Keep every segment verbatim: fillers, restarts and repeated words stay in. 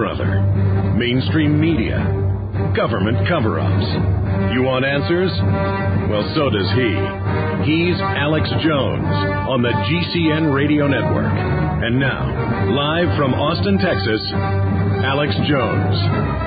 or other. Mainstream media. Government cover-ups. You want answers? Well, so does he. He's Alex Jones on the G C N Radio Network. And now, live from Austin, Texas, Alex Jones.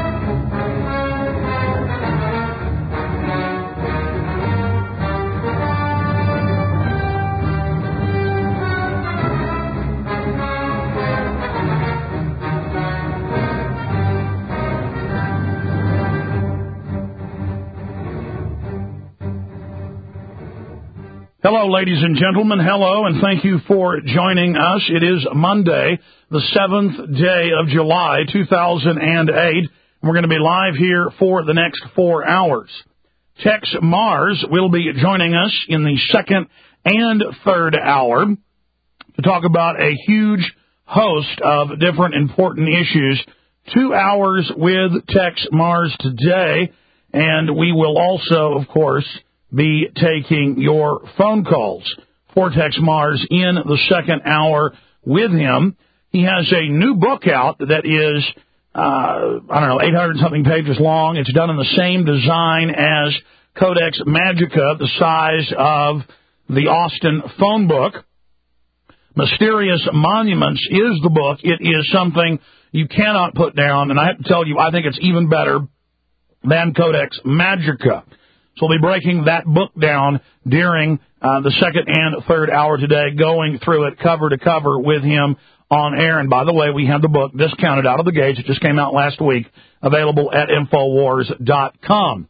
Hello, ladies and gentlemen. Hello, and thank you for joining us. It is Monday, the seventh day of July, two thousand eight. We're going to be live here for the next four hours. Tex Mars will be joining us in the second and third hour to talk about a huge host of different important issues. Two hours with Tex Mars today, and we will also, of course, be taking your phone calls for Tex Mars in the second hour with him. He has a new book out that is, uh, I don't know, eight hundred something pages long. It's done in the same design as Codex Magica, the size of the Austin phone book. Mysterious Monuments is the book. It is something you cannot put down, and I have to tell you, I think it's even better than Codex Magica. So we'll be breaking that book down during uh, the second and third hour today, going through it cover to cover with him on air. And by the way, we have the book discounted out of the gates. It just came out last week, available at Infowars dot com.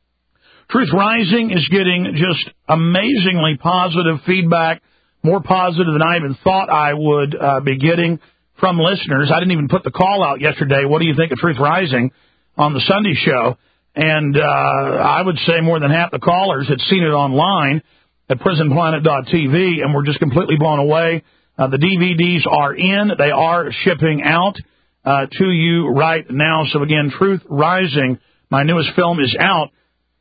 Truth Rising is getting just amazingly positive feedback, more positive than I even thought I would uh, be getting from listeners. I didn't even put the call out yesterday. What do you think of Truth Rising on the Sunday show? And uh, I would say more than half the callers had seen it online at prison planet dot t v and were just completely blown away. Uh, the D V Ds are in. They are shipping out uh, to you right now. So, again, Truth Rising, my newest film, is out.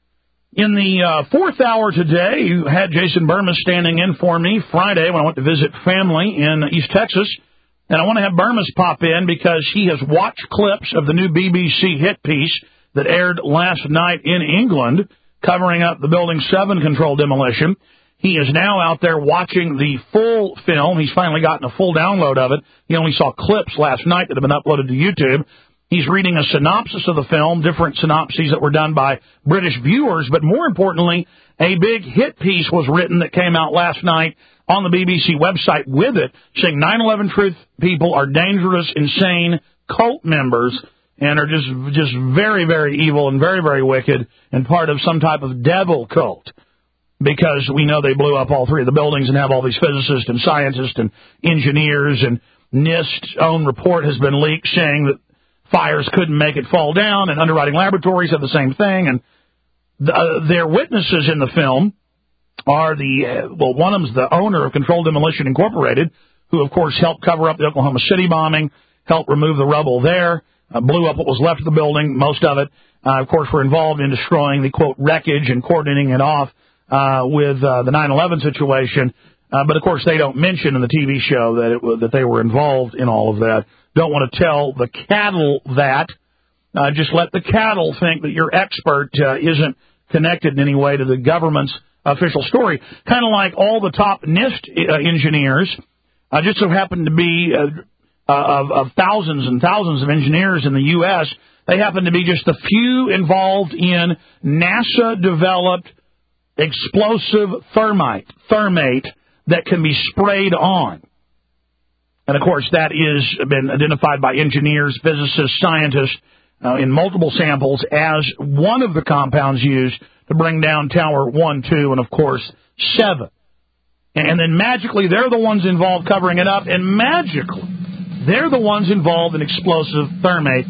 In the uh, fourth hour today, you had Jason Burmis standing in for me Friday when I went to visit family in East Texas. And I want to have Burmis pop in because he has watched clips of the new B B C hit piece that aired last night in England, covering up the Building seven control demolition. He is now out there watching the full film. He's finally gotten a full download of it. He only saw clips last night that have been uploaded to YouTube. He's reading a synopsis of the film, different synopses that were done by British viewers, but more importantly, a big hit piece was written that came out last night on the B B C website with it, saying nine eleven Truth people are dangerous, insane cult members and are just just very, very evil and very, very wicked and part of some type of devil cult, because we know they blew up all three of the buildings and have all these physicists and scientists and engineers, and NIST's own report has been leaked saying that fires couldn't make it fall down, and Underwriting Laboratories have the same thing. And the, uh, their witnesses in the film are the, uh, well, one of them's the owner of Controlled Demolition Incorporated, who, of course, helped cover up the Oklahoma City bombing, helped remove the rubble there, Uh, blew up what was left of the building, most of it. Uh, of course, were involved in destroying the, quote, wreckage and cordoning it off uh, with uh, the nine eleven situation. Uh, but, of course, they don't mention in the T V show that it, that they were involved in all of that. Don't want to tell the cattle that. Uh, just let the cattle think that your expert uh, isn't connected in any way to the government's official story. Kind of like all the top NIST uh, engineers uh, just so happen to be... Uh, Uh, of, of thousands and thousands of engineers in the U S, they happen to be just a few involved in NASA-developed explosive thermite, thermate that can be sprayed on. And, of course, that has been identified by engineers, physicists, scientists uh, in multiple samples as one of the compounds used to bring down Tower one, two, and, of course, seven. And then magically, they're the ones involved covering it up, and magically, they're the ones involved in explosive thermate.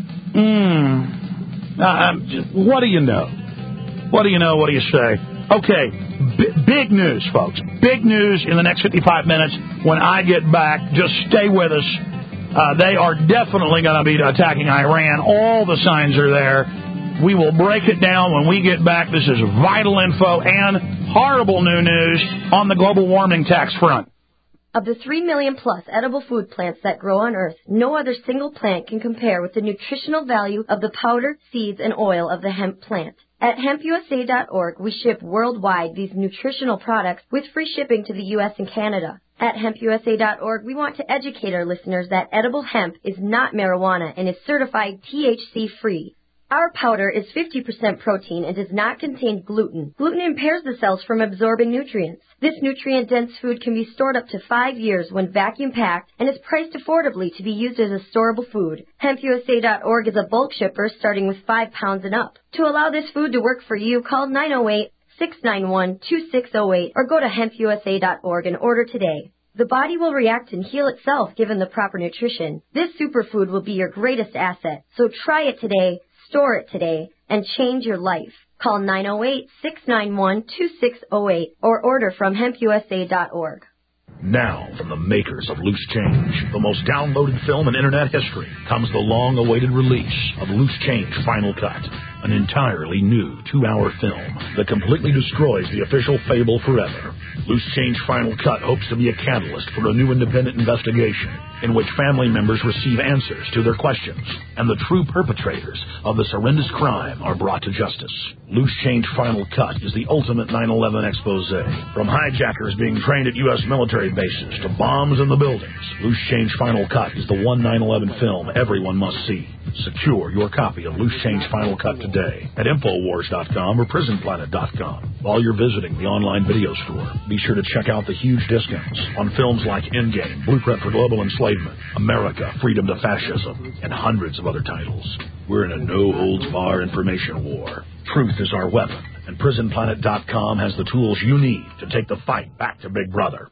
Hmm. Uh, what do you know? What do you know? What do you say? Okay, B- big news, folks. Big news in the next fifty-five minutes when I get back. Just stay with us. Uh, they are definitely going to be attacking Iran. All the signs are there. We will break it down when we get back. This is vital info and horrible new news on the global warming tax front. Of the three million plus edible food plants that grow on Earth, no other single plant can compare with the nutritional value of the powder, seeds, and oil of the hemp plant. At hemp U S A dot org, we ship worldwide these nutritional products with free shipping to the U S and Canada. At hemp U S A dot org, we want to educate our listeners that edible hemp is not marijuana and is certified T H C-free. Our powder is fifty percent protein and does not contain gluten. Gluten impairs the cells from absorbing nutrients. This nutrient-dense food can be stored up to five years when vacuum-packed and is priced affordably to be used as a storable food. hemp U S A dot org is a bulk shipper starting with five pounds and up. To allow this food to work for you, call nine oh eight, six nine one, two six oh eight or go to hemp U S A dot org and order today. The body will react and heal itself given the proper nutrition. This superfood will be your greatest asset, so try it today. Store it today and change your life. Call nine oh eight, six nine one, two six oh eight or order from hemp U S A dot org. Now, from the makers of Loose Change, the most downloaded film in Internet history, comes the long-awaited release of Loose Change Final Cut, an entirely new two-hour film that completely destroys the official fable forever. Loose Change Final Cut hopes to be a catalyst for a new independent investigation in which family members receive answers to their questions and the true perpetrators of this horrendous crime are brought to justice. Loose Change Final Cut is the ultimate nine eleven expose. From hijackers being trained at U S military bases to bombs in the buildings, Loose Change Final Cut is the one nine eleven film everyone must see. Secure your copy of Loose Change Final Cut today at Infowars dot com or Prison Planet dot com. While you're visiting the online video store, be sure to check out the huge discounts on films like Endgame, Blueprint for Global Enslavement, America, Freedom to Fascism, and hundreds of other titles. We're in a no-holds-barred information war. Truth is our weapon, and Prison Planet dot com has the tools you need to take the fight back to Big Brother.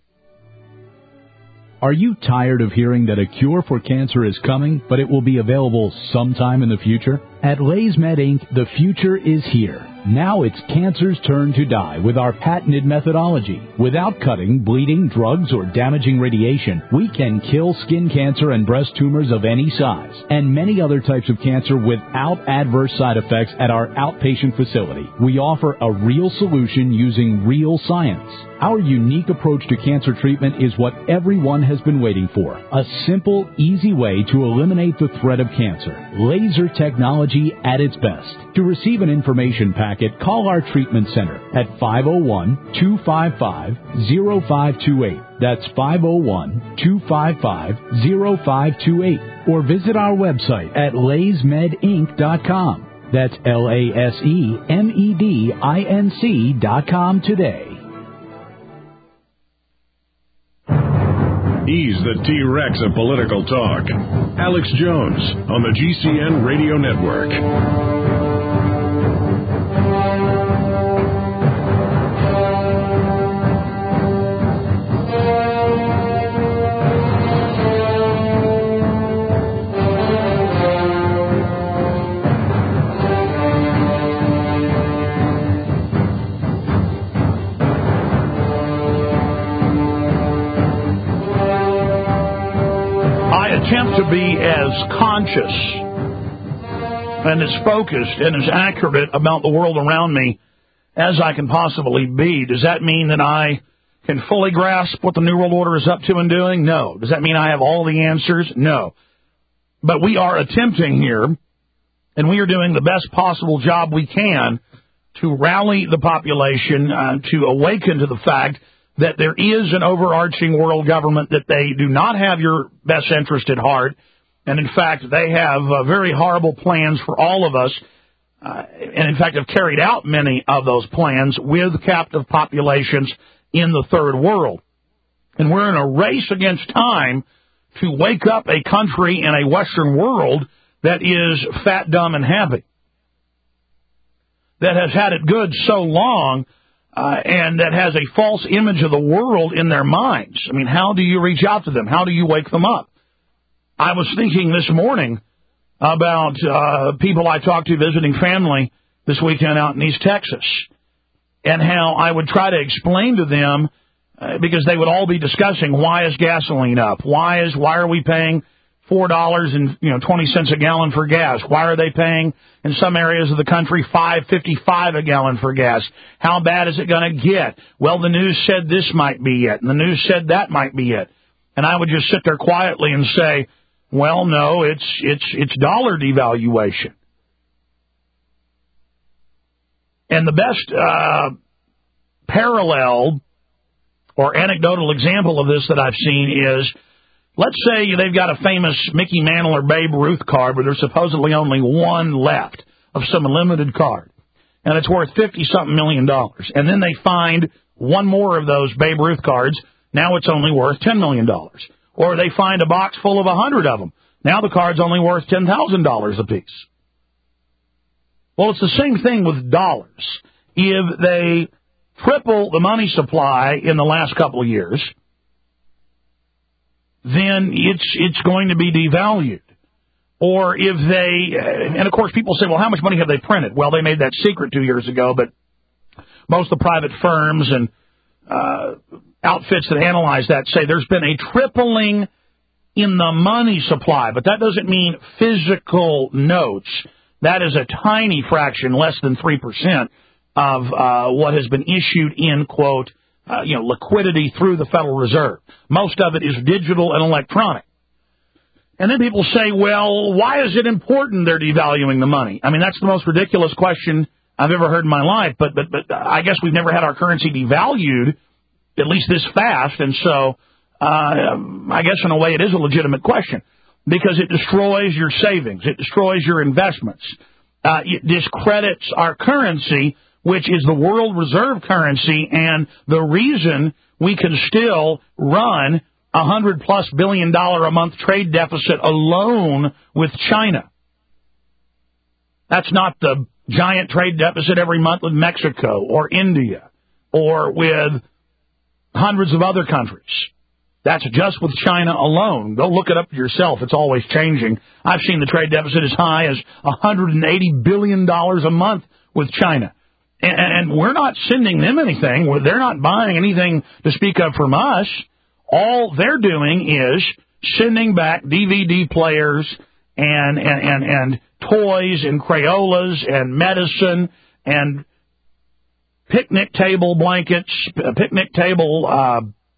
Are you tired of hearing that a cure for cancer is coming, but it will be available sometime in the future? At LaysMed Incorporated, the future is here. Now it's cancer's turn to die with our patented methodology. Without cutting, bleeding, drugs, or damaging radiation, we can kill skin cancer and breast tumors of any size, and many other types of cancer without adverse side effects at our outpatient facility. We offer a real solution using real science. Our unique approach to cancer treatment is what everyone has been waiting for. A simple, easy way to eliminate the threat of cancer. Laser technology at its best. To receive an information packet, call our treatment center at five oh one, two five five, oh five two eight. That's five oh one, two five five, oh five two eight. Or visit our website at lays med inc dot com. That's L A S E M E D I N C dot com today. He's the T-Rex of political talk. Alex Jones on the G C N Radio Network. Attempt to be as conscious and as focused and as accurate about the world around me as I can possibly be. Does that mean that I can fully grasp what the New World Order is up to and doing? No. Does that mean I have all the answers? No. But we are attempting here, and we are doing the best possible job we can to rally the population, uh, to awaken to the fact that there is an overarching world government, that they do not have your best interest at heart, and in fact, they have uh, very horrible plans for all of us, uh, and in fact have carried out many of those plans with captive populations in the third world. And we're in a race against time to wake up a country in a Western world that is fat, dumb, and happy, that has had it good so long, Uh, and that has a false image of the world in their minds. I mean, how do you reach out to them? How do you wake them up? I was thinking this morning about uh, people I talked to visiting family this weekend out in East Texas, and how I would try to explain to them, uh, because they would all be discussing, why is gasoline up? Why is why are we paying four dollars and you know twenty cents a gallon for gas. Why are they paying in some areas of the country five fifty-five a gallon for gas? How bad is it going to get? Well, the news said this might be it, and the news said that might be it. And I would just sit there quietly and say, well, no, it's it's it's dollar devaluation. And the best uh, parallel or anecdotal example of this that I've seen is, let's say they've got a famous Mickey Mantle or Babe Ruth card where there's supposedly only one left of some limited card, and it's worth fifty-something million dollars. And then they find one more of those Babe Ruth cards. Now it's only worth ten million dollars. Or they find a box full of one hundred of them. Now the card's only worth ten thousand dollars apiece. Well, it's the same thing with dollars. If they triple the money supply in the last couple of years, then it's it's going to be devalued. Or if they, and of course people say, well, how much money have they printed? Well, they made that secret two years ago, but most of the private firms and uh, outfits that analyze that say there's been a tripling in the money supply, but that doesn't mean physical notes. That is a tiny fraction, less than three percent of uh, what has been issued in, quote, uh, you know, liquidity through the Federal Reserve. Most of it is digital and electronic. And then people say, well, why is it important they're devaluing the money? I mean, that's the most ridiculous question I've ever heard in my life, but but but I guess we've never had our currency devalued, at least this fast, and so uh, I guess in a way it is a legitimate question. Because it destroys your savings. It destroys your investments. Uh, it discredits our currency, which is the world reserve currency, and the reason we can still run a hundred plus billion dollar a month trade deficit alone with China. That's not the giant trade deficit every month with Mexico or India or with hundreds of other countries. That's just with China alone. Go look it up yourself. It's always changing. I've seen the trade deficit as high as one hundred eighty billion dollars a month with China. And, and we're not sending them anything. They're not buying anything to speak of from us. All they're doing is sending back D V D players and, and, and, and toys and Crayolas and medicine and picnic table blankets, picnic table uh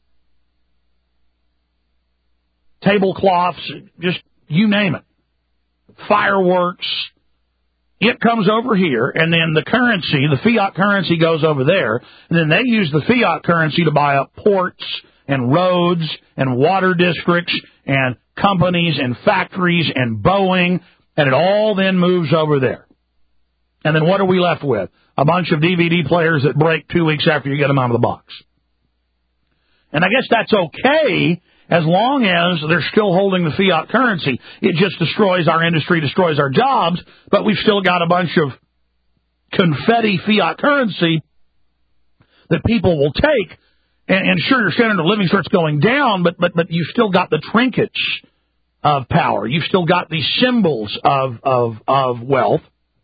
tablecloths, just you name it, fireworks. It comes over here, and then the currency, the fiat currency goes over there, and then they use the fiat currency to buy up ports and roads and water districts and companies and factories and Boeing, and it all then moves over there. And then what are we left with? A bunch of D V D players that break two weeks after you get them out of the box. And I guess that's okay, as long as they're still holding the fiat currency. It just destroys our industry, destroys our jobs, but we've still got a bunch of confetti fiat currency that people will take. And, and sure, your standard of living starts going down, but, but, but you've still got the trinkets of power. You've still got the symbols of, of, of wealth.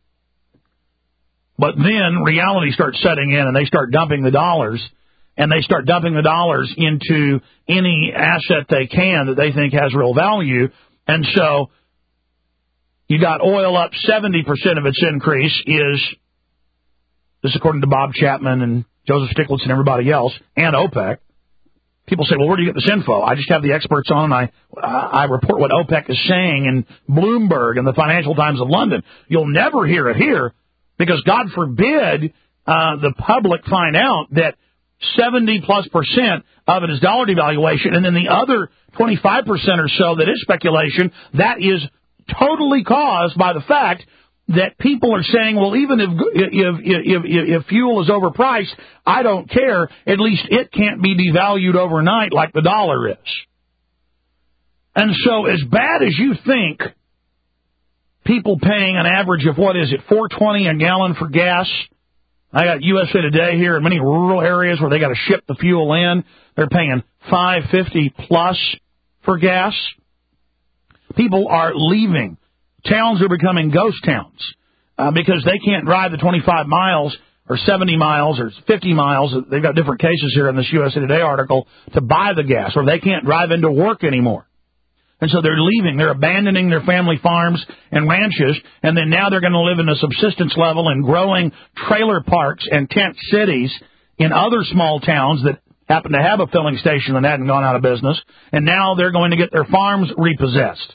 But then reality starts setting in, and they start dumping the dollars. And they start dumping the dollars into any asset they can that they think has real value. And so you got oil up seventy percent of its increase is, this according to Bob Chapman and Joseph Stiglitz and everybody else, and OPEC. People say, well, where do you get this info? I just have the experts on, and I, I report what OPEC is saying in Bloomberg and the Financial Times of London. You'll never hear it here because, God forbid, uh, the public find out that seventy plus percent of it is dollar devaluation, and then the other twenty-five percent or so that is speculation, that is totally caused by the fact that people are saying, well, even if if if, if, if fuel is overpriced, I don't care. At least it can't be devalued overnight like the dollar is. And so as bad as you think people paying an average of, what is it, four twenty a gallon for gas, I got U S A Today here in many rural areas where they got to ship the fuel in. They're paying five fifty plus for gas. People are leaving. Towns are becoming ghost towns uh, because they can't drive the twenty-five miles or seventy miles or fifty miles. They've got different cases here in this U S A Today article to buy the gas, or they can't drive into work anymore. And so they're leaving. They're abandoning their family farms and ranches, and then now they're going to live in a subsistence level in growing trailer parks and tent cities in other small towns that happen to have a filling station that hadn't gone out of business, and now they're going to get their farms repossessed.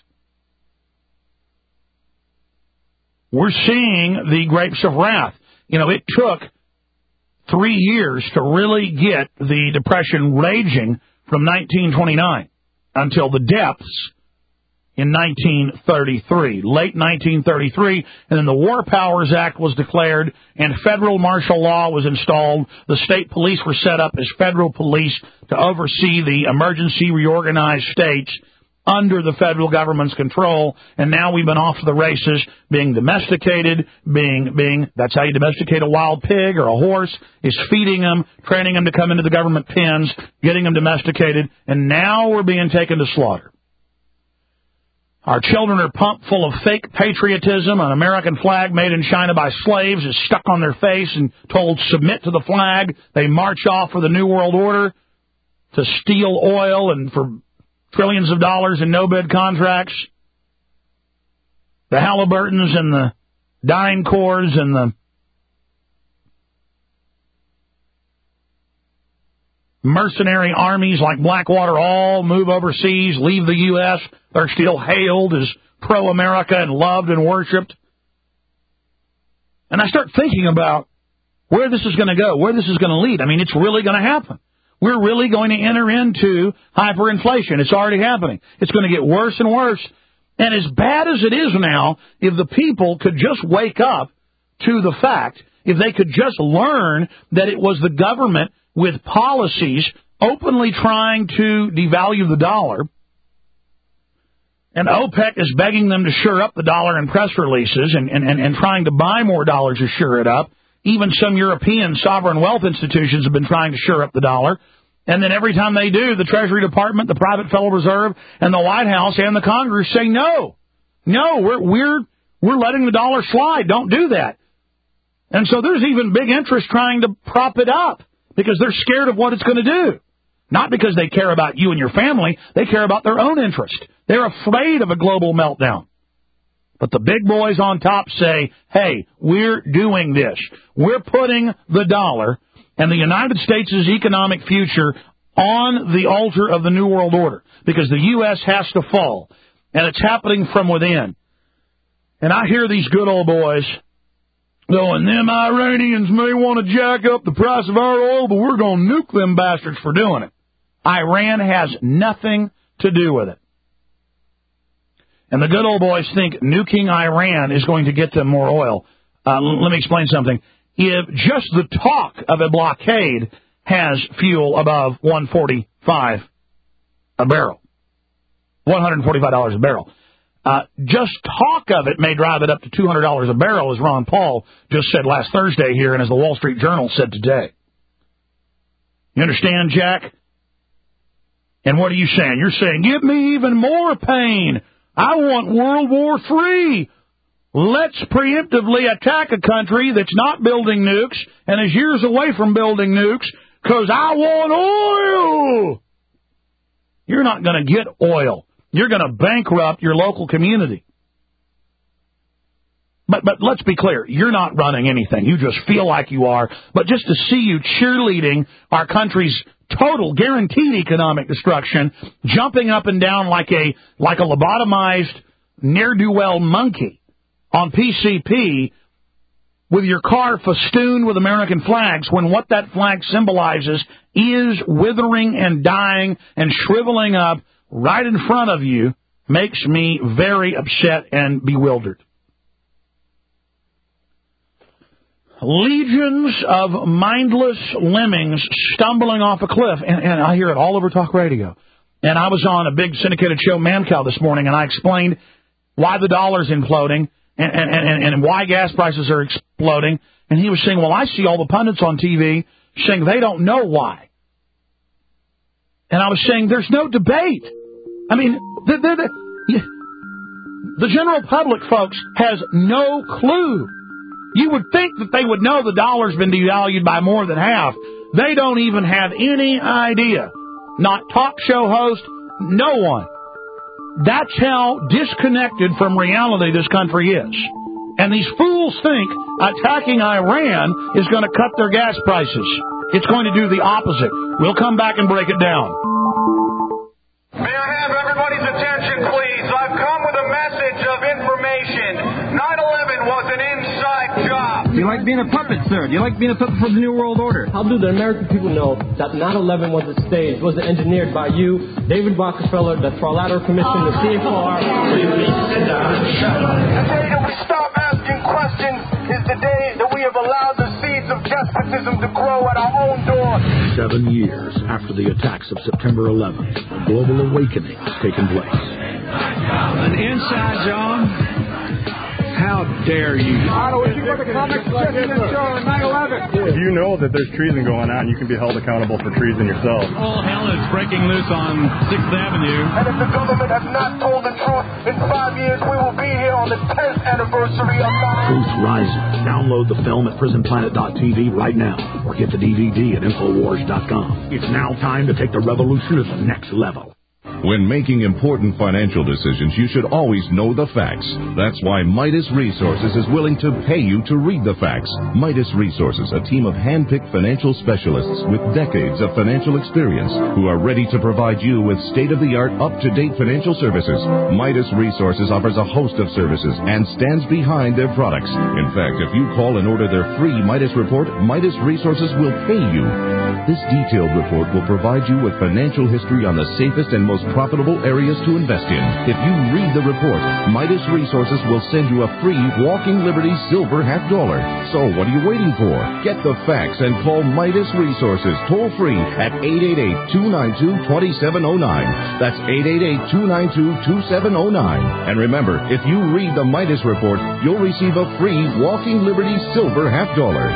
We're seeing the grapes of wrath. You know, it took three years to really get the Depression raging from nineteen twenty-nine until the depths in nineteen thirty-three, late nineteen thirty-three, and then the War Powers Act was declared, and federal martial law was installed. The state police were set up as federal police to oversee the emergency reorganized states under the federal government's control, and now we've been off to the races, being domesticated, being, being, that's how you domesticate a wild pig or a horse, is feeding them, training them to come into the government pens, getting them domesticated, and now we're being taken to slaughter. Our children are pumped full of fake patriotism. An American flag made in China by slaves is stuck on their face and told, submit to the flag. They march off for the New World Order to steal oil and for trillions of dollars in no-bid contracts. The Halliburtons and the DynCorps and the mercenary armies like Blackwater all move overseas, leave the U S They're still hailed as pro-America and loved and worshipped. And I start thinking about where this is going to go, where this is going to lead. I mean, it's really going to happen. We're really going to enter into hyperinflation. It's already happening. It's going to get worse and worse. And as bad as it is now, if the people could just wake up to the fact, if they could just learn that it was the government with policies openly trying to devalue the dollar, and OPEC is begging them to shore up the dollar in press releases and, and, and, and trying to buy more dollars to shore it up. Even some European sovereign wealth institutions have been trying to shore up the dollar. And then every time they do, the Treasury Department, the private Federal Reserve, and the White House and the Congress say, no, no, we're, we're, we're letting the dollar slide. Don't do that. And so there's even big interest trying to prop it up because they're scared of what it's going to do. Not because they care about you and your family. They care about their own interest. They're afraid of a global meltdown. But the big boys on top say, hey, we're doing this. We're putting the dollar and the United States' economic future on the altar of the New World Order because the U S has to fall. And it's happening from within. And I hear these good old boys going, them Iranians may want to jack up the price of our oil, but we're going to nuke them bastards for doing it. Iran has nothing to do with it. And the good old boys think nuking Iran is going to get them more oil. Uh, let me explain something. If just the talk of a blockade has fuel above one forty-five a barrel, one hundred forty-five dollars a barrel, uh, just talk of it may drive it up to two hundred dollars a barrel, as Ron Paul just said last Thursday here and as the Wall Street Journal said today. You understand, Jack? And what are you saying? You're saying, give me even more pain. I want World War Three. Let's preemptively attack a country that's not building nukes and is years away from building nukes because I want oil. You're not going to get oil. You're going to bankrupt your local community. But but let's be clear. You're not running anything. You just feel like you are. But just to see you cheerleading our country's total guaranteed economic destruction, jumping up and down like a like a lobotomized ne'er-do-well monkey on P C P with your car festooned with American flags when what that flag symbolizes is withering and dying and shriveling up right in front of you makes me very upset and bewildered. Legions of mindless lemmings stumbling off a cliff, and, and I hear it all over talk radio. And I was on a big syndicated show, Mancow, this morning, and I explained why the dollar's imploding and, and, and, and why gas prices are exploding. And he was saying, well, I see all the pundits on T V saying they don't know why. And I was saying, there's no debate. I mean, the, the, the, the general public, folks, has no clue. You would think that they would know the dollar's been devalued by more than half. They don't even have any idea. Not talk show host, no one. That's how disconnected from reality this country is. And these fools think attacking Iran is going to cut their gas prices. It's going to do the opposite. We'll come back and break it down. May I have everybody's attention, please? I've come with a message of information. nine eleven was an inside job. Do you like being a puppet, sir? Do you like being a puppet for the New World Order? How do the American people know that nine eleven was a stage, was engineered by you, David Rockefeller, the Trilateral Commission, the C F R? Please sit down and shut up. The day that we stop asking questions is the day that we have allowed the seeds of despotism to grow at our own door. Seven years after the attacks of September eleventh, a global awakening has taken place. An inside job? How dare you? If you know that there's treason going on, you can be held accountable for treason yourself. All hell is breaking loose on sixth Avenue. And if the government has not told the truth, in five years we will be here on the tenth anniversary of nine eleven. Truth Rising. Download the film at prison planet dot t v right now, or get the D V D at infowars dot com. It's now time to take the revolution to the next level. When making important financial decisions, you should always know the facts. That's why Midas Resources is willing to pay you to read the facts. Midas Resources, a team of hand-picked financial specialists with decades of financial experience who are ready to provide you with state-of-the-art, up-to-date financial services. Midas Resources offers a host of services and stands behind their products. In fact, if you call and order their free Midas report, Midas Resources will pay you. This detailed report will provide you with financial history on the safest and most profitable areas to invest in. If you read the report, Midas Resources will send you a free Walking Liberty silver half dollar. So what are you waiting for? Get the facts and call Midas Resources toll free at eight eight eight, two nine two, two seven zero nine. That's eight eight eight, two nine two, two seven zero nine. And remember, if you read the Midas report, you'll receive a free Walking Liberty silver half dollar.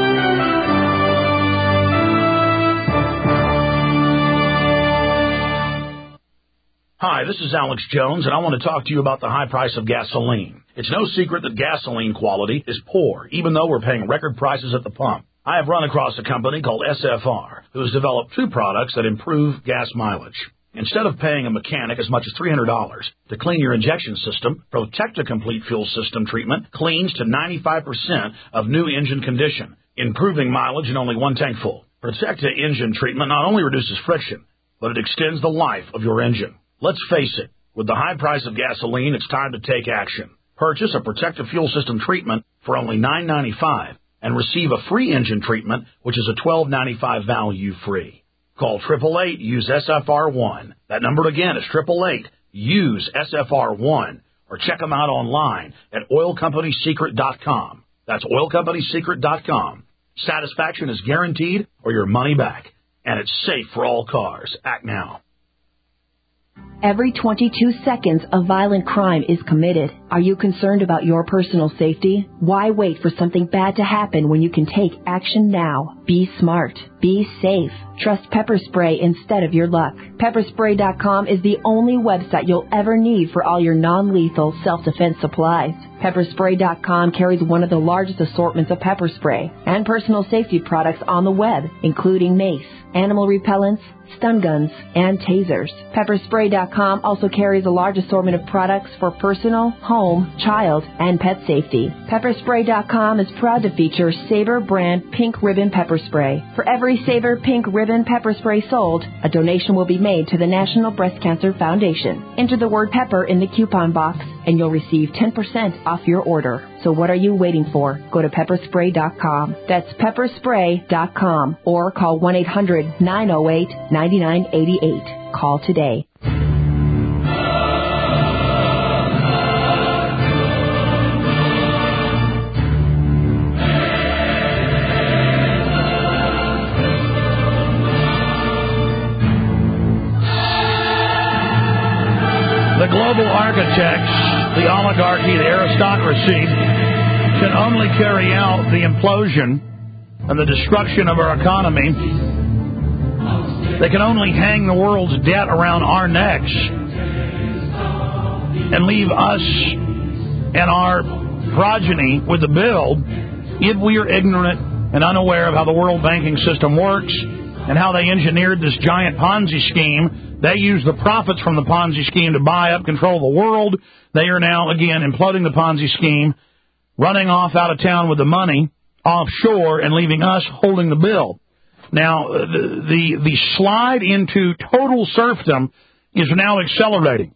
Hi, this is Alex Jones, and I want to talk to you about the high price of gasoline. It's no secret that gasoline quality is poor, even though we're paying record prices at the pump. I have run across a company called S F R, who has developed two products that improve gas mileage. Instead of paying a mechanic as much as three hundred dollars to clean your injection system, Protecta Complete Fuel System Treatment cleans to ninety-five percent of new engine condition, improving mileage in only one tank full. Protecta engine treatment not only reduces friction, but it extends the life of your engine. Let's face it, with the high price of gasoline, it's time to take action. Purchase a Protecta Fuel System Treatment for only nine ninety-five and receive a free engine treatment, which is a twelve ninety-five value free. Call eight eight eight, use S F R one. That number again is eight eight eight, use S F R one. Or check them out online at oil company secret dot com. That's oil company secret dot com. Satisfaction is guaranteed or your money back. And it's safe for all cars. Act now. Every twenty-two seconds, a violent crime is committed. Are you concerned about your personal safety? Why wait for something bad to happen when you can take action now? Be smart. Be safe. Trust Pepper Spray instead of your luck. pepper spray dot com is the only website you'll ever need for all your non-lethal self-defense supplies. pepper spray dot com carries one of the largest assortments of pepper spray and personal safety products on the web, including mace, animal repellents, stun guns, and tasers. pepper spray dot com also carries a large assortment of products for personal, home, child, and pet safety. pepper spray dot com is proud to feature Sabre brand Pink Ribbon Pepper Spray. For every Sabre Pink Ribbon Pepper Spray sold, a donation will be made to the National Breast Cancer Foundation. Enter the word pepper in the coupon box, and you'll receive ten percent off your order. So what are you waiting for? Go to pepper spray dot com. That's pepper spray dot com. Or call one eight hundred, nine oh eight, nine nine eight eight. Call today. The global architects, the oligarchy, the aristocracy, can only carry out the implosion and the destruction of our economy. They can only hang the world's debt around our necks and leave us and our progeny with the bill if we are ignorant and unaware of how the world banking system works, and how they engineered this giant Ponzi scheme. They used the profits from the Ponzi scheme to buy up control of the world. They are now, again, imploding the Ponzi scheme, running off out of town with the money offshore and leaving us holding the bill. Now, the, the, the slide into total serfdom is now accelerating,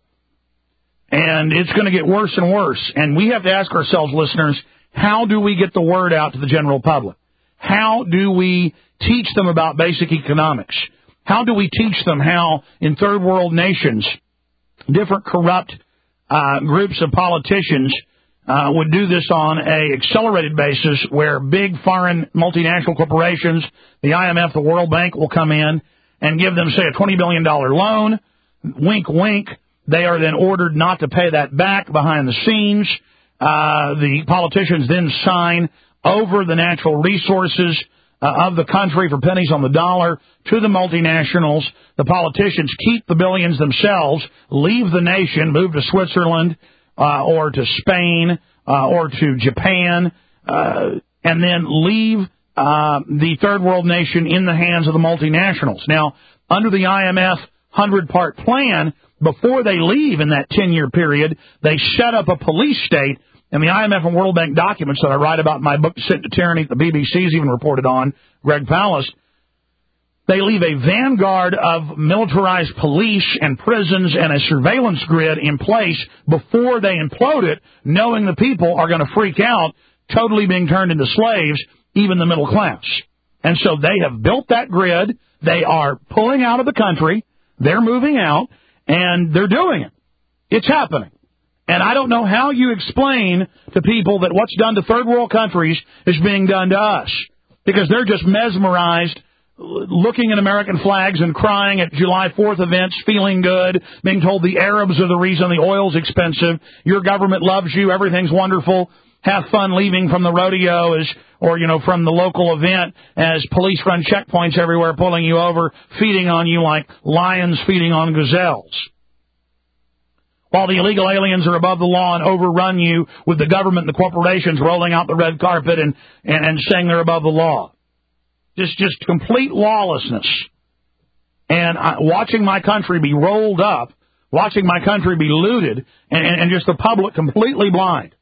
and it's going to get worse and worse. And we have to ask ourselves, listeners, how do we get the word out to the general public? How do we teach them about basic economics? How do we teach them how in third world nations, different corrupt uh, groups of politicians uh, would do this on a accelerated basis where big foreign multinational corporations, the I M F, the World Bank will come in and give them, say, a twenty billion dollars loan. Wink, wink. They are then ordered not to pay that back behind the scenes. Uh, the politicians then sign over the natural resources uh, of the country for pennies on the dollar to the multinationals. The politicians keep the billions themselves, leave the nation, move to Switzerland uh, or to Spain uh, or to Japan, uh, and then leave uh, the third world nation in the hands of the multinationals. Now, under the I M F hundred-part plan, before they leave in that ten-year period, they set up a police state. And the I M F and World Bank documents that I write about in my book, Descent to Tyranny, the B B C's even reported on, Greg Palast, they leave a vanguard of militarized police and prisons and a surveillance grid in place before they implode it, knowing the people are going to freak out, totally being turned into slaves, even the middle class. And so they have built that grid. They are pulling out of the country. They're moving out, and they're doing it. It's happening. And I don't know how you explain to people that what's done to third world countries is being done to us, because they're just mesmerized, looking at American flags and crying at July fourth events, feeling good, being told the Arabs are the reason the oil's expensive, your government loves you, everything's wonderful, have fun leaving from the rodeo as, or, you know, from the local event as police run checkpoints everywhere, pulling you over, feeding on you like lions feeding on gazelles. While the illegal aliens are above the law and overrun you with the government and the corporations rolling out the red carpet and, and, and saying they're above the law. Just, just complete lawlessness. And I, watching my country be rolled up, watching my country be looted, and, and, and just the public completely blind.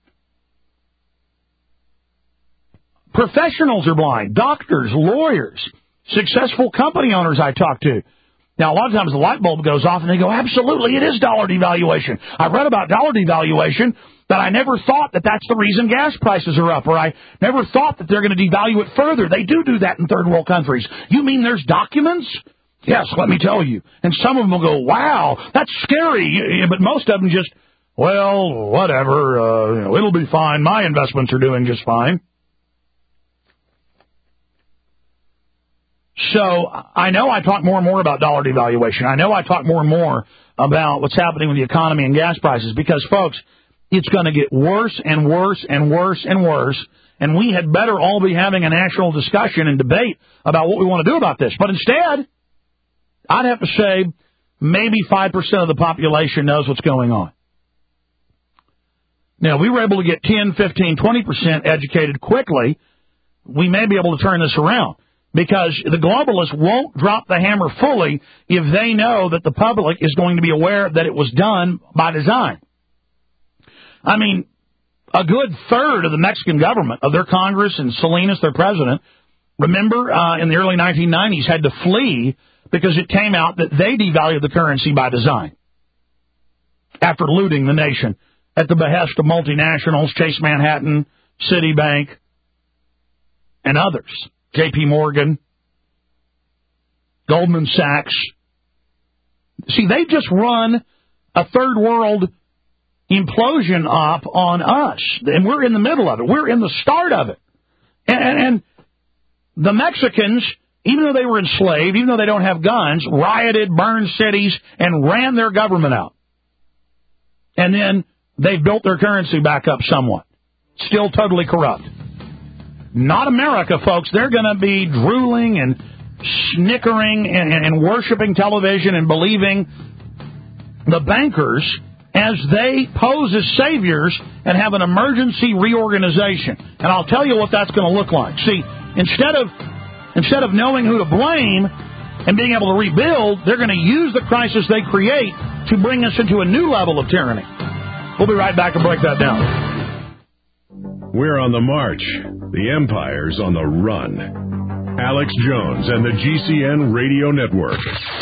Professionals are blind. Doctors, lawyers, successful company owners I talk to. Now, a lot of times the light bulb goes off and they go, absolutely, it is dollar devaluation. I read about dollar devaluation, but I never thought that that's the reason gas prices are up, or I never thought that they're going to devalue it further. They do do that in third world countries. You mean there's documents? Yes, let me tell you. And some of them will go, wow, that's scary. But most of them just, well, whatever, uh, you know, it'll be fine. My investments are doing just fine. So I know I talk more and more about dollar devaluation. I know I talk more and more about what's happening with the economy and gas prices because, folks, it's going to get worse and worse and worse and worse, and we had better all be having a national discussion and debate about what we want to do about this. But instead, I'd have to say maybe five percent of the population knows what's going on. Now, if we were able to get ten, fifteen, twenty percent educated quickly, we may be able to turn this around. Because the globalists won't drop the hammer fully if they know that the public is going to be aware that it was done by design. I mean, a good third of the Mexican government, of their Congress and Salinas, their president, remember uh, in the early nineteen nineties had to flee because it came out that they devalued the currency by design after looting the nation at the behest of multinationals, Chase Manhattan, Citibank, and others. J P Morgan, Goldman Sachs. See, they just run a third world implosion up on us, and we're in the middle of it. We're in the start of it. And, and, and the Mexicans, even though they were enslaved, even though they don't have guns, rioted, burned cities, and ran their government out. And then they've built their currency back up somewhat. Still totally corrupt. Not America, folks. They're going to be drooling and snickering and, and, and worshiping television and believing the bankers as they pose as saviors and have an emergency reorganization. And I'll tell you what that's going to look like. See, instead of instead of knowing who to blame, and being able to rebuild, they're going to use the crisis they create to bring us into a new level of tyranny. We'll be right back to break that down. We're on the march. The empire's on the run. Alex Jones and the G C N Radio Network.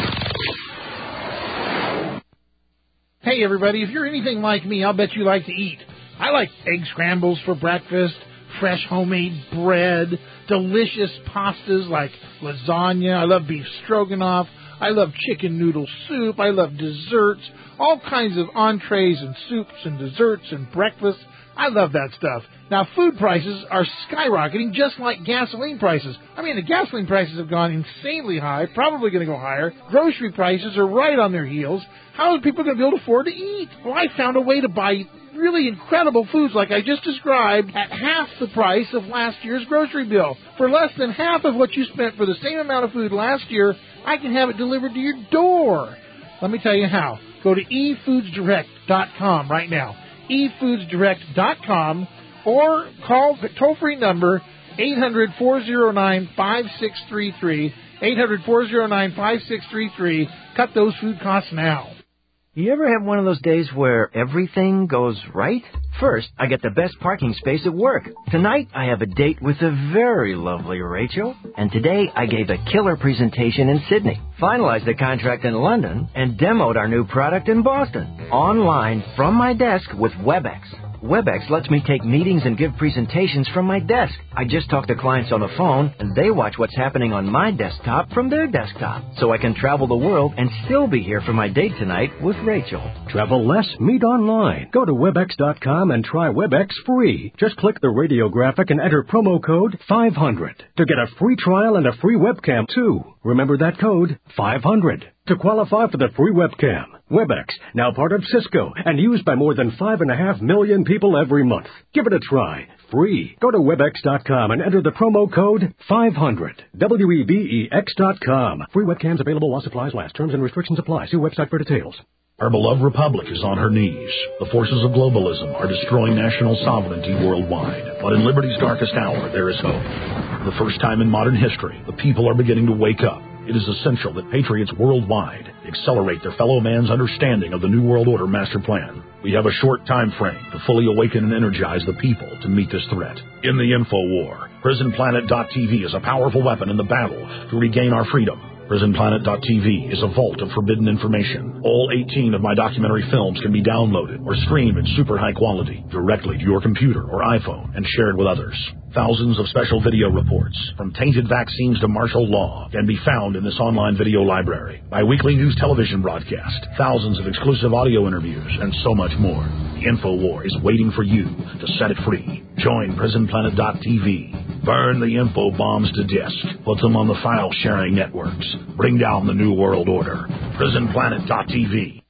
Hey, everybody, if you're anything like me, I'll bet you like to eat. I like egg scrambles for breakfast, fresh homemade bread, delicious pastas like lasagna. I love beef stroganoff. I love chicken noodle soup. I love desserts, all kinds of entrees and soups and desserts and breakfasts. I love that stuff. Now, food prices are skyrocketing just like gasoline prices. I mean, the gasoline prices have gone insanely high, probably going to go higher. Grocery prices are right on their heels. How are people going to be able to afford to eat? Well, I found a way to buy really incredible foods like I just described at half the price of last year's grocery bill. For less than half of what you spent for the same amount of food last year, I can have it delivered to your door. Let me tell you how. Go to e foods direct dot com right now. e foods direct dot com or call the toll-free number eight hundred, four oh nine, five six three three, eight hundred, four oh nine, five six three three. Cut those food costs now. You ever have one of those days where everything goes right? First, I get the best parking space at work. Tonight, I have a date with the very lovely Rachel. And today, I gave a killer presentation in Sydney, finalized the contract in London, and demoed our new product in Boston. Online, from my desk with WebEx. WebEx lets me take meetings and give presentations from my desk. I just talk to clients on the phone, and they watch what's happening on my desktop from their desktop. So I can travel the world and still be here for my date tonight with Rachel. Travel less, meet online. Go to webex dot com and try WebEx free. Just click the radio graphic and enter promo code five hundred to get a free trial and a free webcam, too. Remember that code, five hundred, to qualify for the free webcam. WebEx, now part of Cisco, and used by more than five and a half million people every month. Give it a try. Free. Go to webex dot com and enter the promo code five hundred. W E B E X dot com. Free webcams available while supplies last. Terms and restrictions apply. See website for details. Our beloved republic is on her knees. The forces of globalism are destroying national sovereignty worldwide. But in liberty's darkest hour, there is hope. For the first time in modern history, the people are beginning to wake up. It is essential that patriots worldwide accelerate their fellow man's understanding of the New World Order master plan. We have a short time frame to fully awaken and energize the people to meet this threat. In the info war, prison planet dot t v is a powerful weapon in the battle to regain our freedom. prison planet dot t v is a vault of forbidden information. All eighteen of my documentary films can be downloaded or streamed in super high quality directly to your computer or iPhone and shared with others. Thousands of special video reports, from tainted vaccines to martial law, can be found in this online video library. My weekly news television broadcast, thousands of exclusive audio interviews, and so much more. The InfoWar is waiting for you to set it free. Join prison planet dot t v. Burn the info bombs to disk. Put them on the file-sharing networks. Bring down the New World Order. prison planet dot t v.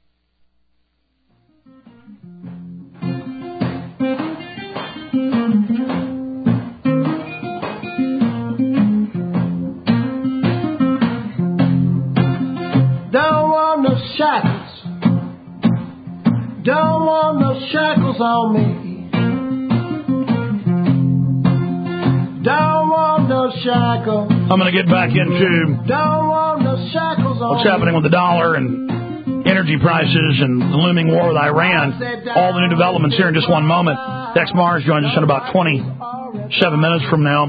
Don't want no shackles. Don't want no shackles on me. Don't want no shackles. I'm going to get back into Don't want no shackles on what's happening with the dollar and energy prices and the looming war with Iran. All the new developments here in just one moment. Dex Mars joins us in about twenty-seven minutes from now.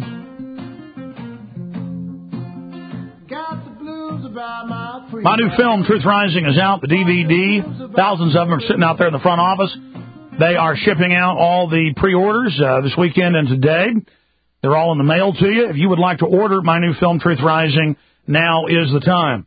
My new film, Truth Rising, is out, the D V D. Thousands of them are sitting out there in the front office. They are shipping out all the pre-orders uh, this weekend and today. They're all in the mail to you. If you would like to order my new film, Truth Rising, now is the time.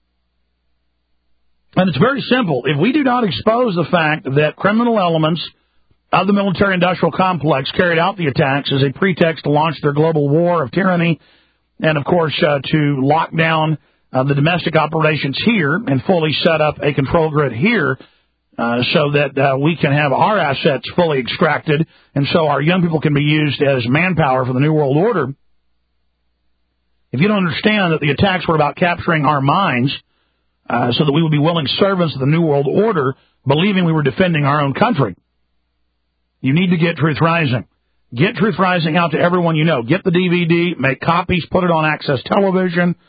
And it's very simple. If we do not expose the fact that criminal elements of the military-industrial complex carried out the attacks as a pretext to launch their global war of tyranny and, of course, uh, to lock down uh, the domestic operations here and fully set up a control grid here uh, so that uh, we can have our assets fully extracted and so our young people can be used as manpower for the New World Order. If you don't understand that the attacks were about capturing our minds uh, so that we would be willing servants of the New World Order, believing we were defending our own country, you need to get Truth Rising. Get Truth Rising out to everyone you know. Get the D V D, make copies, put it on Access Television,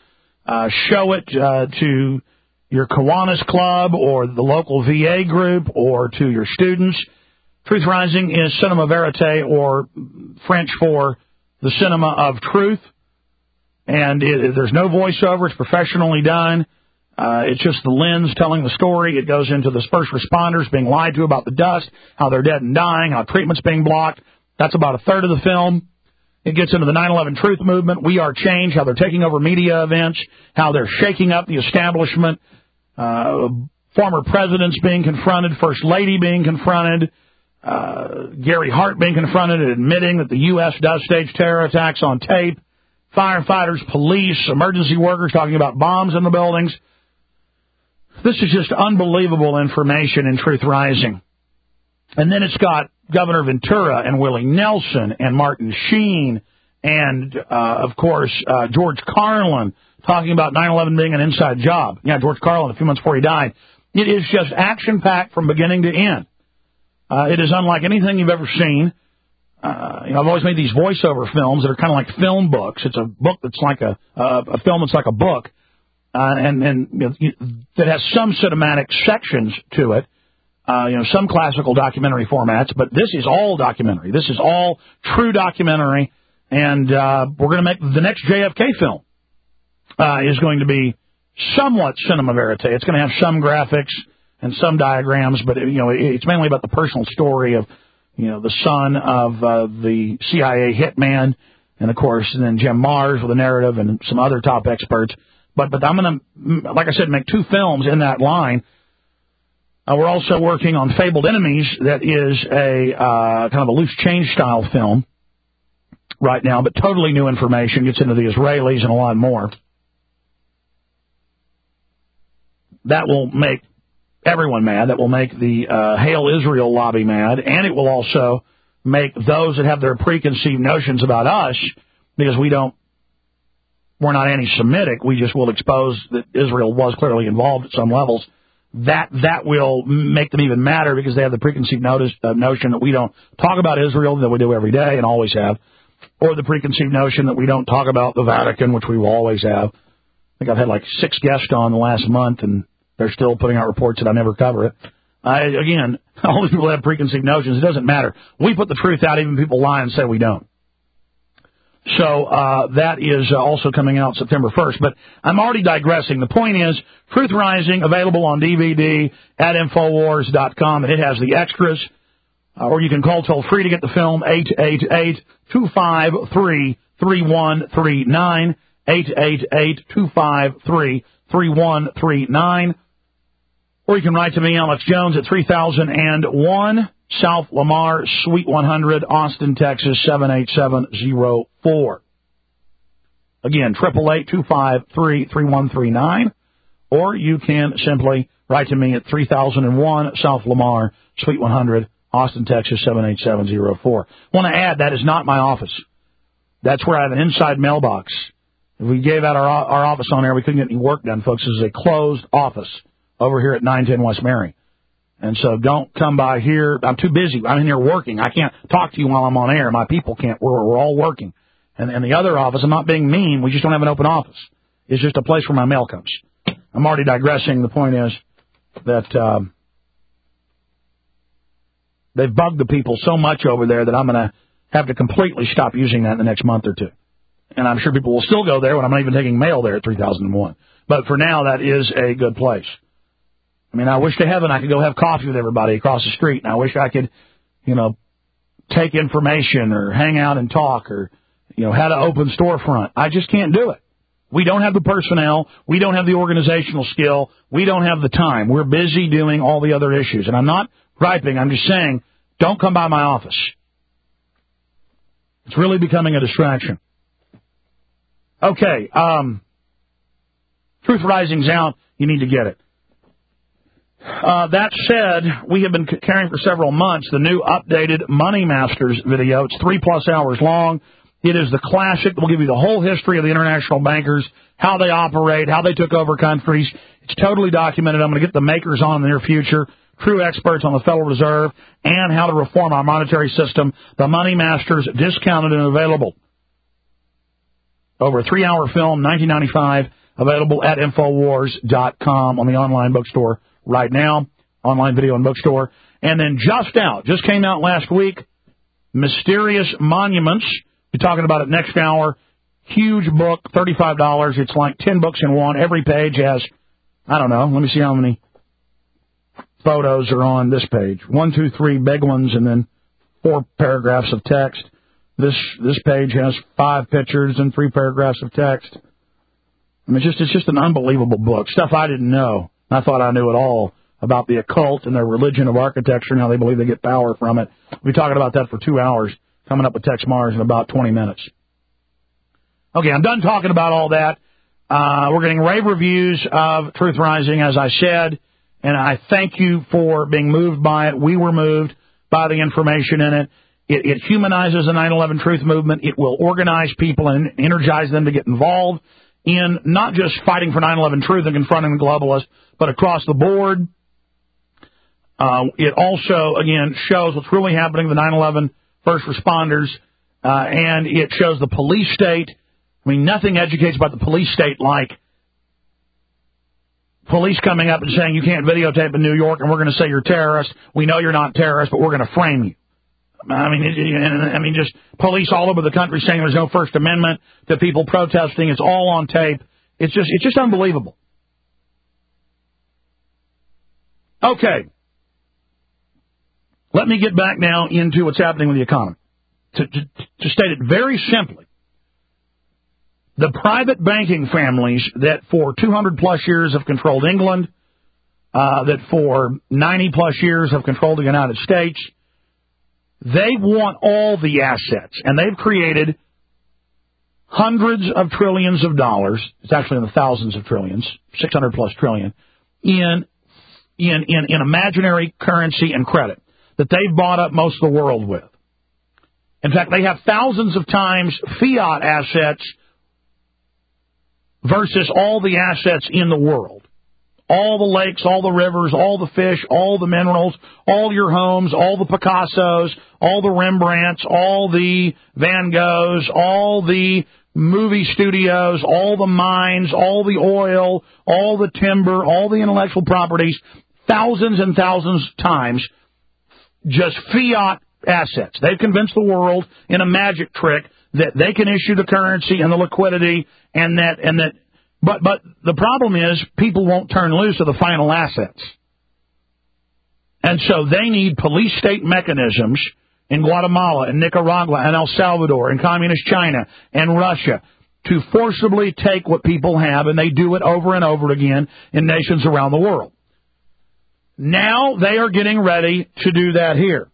Uh, show it uh, to your Kiwanis Club or the local V A group or to your students. Truth Rising is cinema verite, or French for the cinema of truth. And it, there's no voiceover. It's professionally done. Uh, it's just the lens telling the story. It goes into the first responders being lied to about the dust, how they're dead and dying, how treatment's being blocked. That's about a third of the film. It gets into the nine eleven Truth Movement, We Are Change, how they're taking over media events, how they're shaking up the establishment, uh, former presidents being confronted, First Lady being confronted, uh, Gary Hart being confronted and admitting that the U S does stage terror attacks on tape, firefighters, police, emergency workers talking about bombs in the buildings. This is just unbelievable information in Truth Rising. And then it's got Governor Ventura and Willie Nelson and Martin Sheen and, uh, of course, uh, George Carlin talking about nine eleven being an inside job. Yeah, George Carlin, a few months before he died. It is just action-packed from beginning to end. Uh, it is unlike anything you've ever seen. Uh, you know, I've always made these voiceover films that are kind of like film books. It's a book that's like a, uh, a film that's like a book, uh, and, and you know, that has some cinematic sections to it. Uh, you know, some classical documentary formats, but this is all documentary. This is all true documentary, and uh, we're going to make the next J F K film uh, is going to be somewhat cinema verite. It's going to have some graphics and some diagrams, but you know, it's mainly about the personal story of, you know, the son of uh, the C I A hitman, and of course, and then Jim Mars with a narrative and some other top experts. But but I'm going to, like I said, make two films in that line. Uh, we're also working on Fabled Enemies, that is a uh, kind of a loose change style film right now, but totally new information, gets into the Israelis and a lot more. That will make everyone mad. That will make the uh, Hail Israel lobby mad, and it will also make those that have their preconceived notions about us, because we don't, we're not anti-Semitic, we just will expose that Israel was clearly involved at some levels. That that will make them even madder, because they have the preconceived notice, uh, notion that we don't talk about Israel, that we do every day and always have, or the preconceived notion that we don't talk about the Vatican, which we will always have. I think I've had like six guests on the last month, and they're still putting out reports that I never cover it. I, again, all these people have preconceived notions. It doesn't matter. We put the truth out, even people lie and say we don't. So uh, that is uh, also coming out September first. But I'm already digressing. The point is, Truth Rising, available on D V D at Infowars dot com, and it has the extras. Uh, or you can call toll-free to get the film, eight eight eight, two five three, three one three nine, eight eight eight, two five three, three one three nine. Or you can write to me, Alex Jones, at three thousand one South Lamar, Suite one hundred, Austin, Texas, seven eight seven zero four. Again, eight eight eight, two five three, three one three nine. Or you can simply write to me at three thousand one South Lamar, Suite one hundred, Austin, Texas, seven eight seven zero four. I want to add, that is not my office. That's where I have an inside mailbox. If we gave out our, our office on air, we couldn't get any work done, folks. This is a closed office over here at nine ten West Mary. And so don't come by here. I'm too busy. I'm in here working. I can't talk to you while I'm on air. My people can't. We're, we're all working. And, and the other office, I'm not being mean. We just don't have an open office. It's just a place where my mail comes. I'm already digressing. The point is that um, they've bugged the people so much over there that I'm going to have to completely stop using that in the next month or two. And I'm sure people will still go there when I'm not even taking mail there at three thousand one. But for now, that is a good place. I mean, I wish to heaven I could go have coffee with everybody across the street, and I wish I could, you know, take information or hang out and talk or, you know, how to open storefront. I just can't do it. We don't have the personnel. We don't have the organizational skill. We don't have the time. We're busy doing all the other issues. And I'm not griping. I'm just saying, don't come by my office. It's really becoming a distraction. Okay, um, Truth Rising's out. You need to get it. Uh, that said, we have been carrying for several months the new updated Money Masters video. It's three plus hours long. It is the classic. We'll give you the whole history of the international bankers, how they operate, how they took over countries. It's totally documented. I'm going to get the makers on in the near future, true experts on the Federal Reserve, and how to reform our monetary system. The Money Masters, discounted and available. Over a three-hour film, nineteen ninety-five. available at Infowars dot com on the online bookstore right now, online video and bookstore. And then just out, just came out last week, Mysterious Monuments. We're talking about it next hour. Huge book, thirty-five dollars. It's like ten books in one. Every page has, I don't know, let me see how many photos are on this page. One, two, three big ones, and then four paragraphs of text. This this page has five pictures and three paragraphs of text. I mean, it's just it's just an unbelievable book. Stuff I didn't know. I thought I knew it all about the occult and their religion of architecture and how they believe they get power from it. We'll be talking about that for two hours, coming up with Tex Mars in about twenty minutes. Okay, I'm done talking about all that. Uh, we're getting rave reviews of Truth Rising, as I said, and I thank you for being moved by it. We were moved by the information in it. It, it humanizes the nine eleven Truth movement. It will organize people and energize them to get involved in not just fighting for nine eleven Truth and confronting the globalists, but across the board. Uh, it also, again, shows what's really happening to the nine eleven first responders, uh, and it shows the police state. I mean, nothing educates about the police state like police coming up and saying you can't videotape in New York and we're going to say you're terrorists. We know you're not terrorists, but we're going to frame you. I mean, it, I mean, just police all over the country saying there's no First Amendment to people protesting. It's all on tape. It's just, it's just unbelievable. Okay. Let me get back now into what's happening with the economy. To, to, to state it very simply, the private banking families that for two hundred plus years have controlled England, uh, that for ninety plus years have controlled the United States, they want all the assets, and they've created hundreds of trillions of dollars. It's actually in the thousands of trillions, six hundred plus trillion, in in in, in imaginary currency and credit that they've bought up most of the world with. In fact, they have thousands of times fiat assets versus all the assets in the world. All the lakes, all the rivers, all the fish, all the minerals, all your homes, all the Picassos, all the Rembrandts, all the Van Goghs, all the movie studios, all the mines, all the oil, all the timber, all the intellectual properties, thousands and thousands of times, just fiat assets. They've convinced the world in a magic trick that they can issue the currency and the liquidity and that, and that, but, but the problem is people won't turn loose of the final assets. And so they need police state mechanisms in Guatemala and Nicaragua and El Salvador and communist China and Russia to forcibly take what people have, and they do it over and over again in nations around the world. Now they are getting ready to do that here.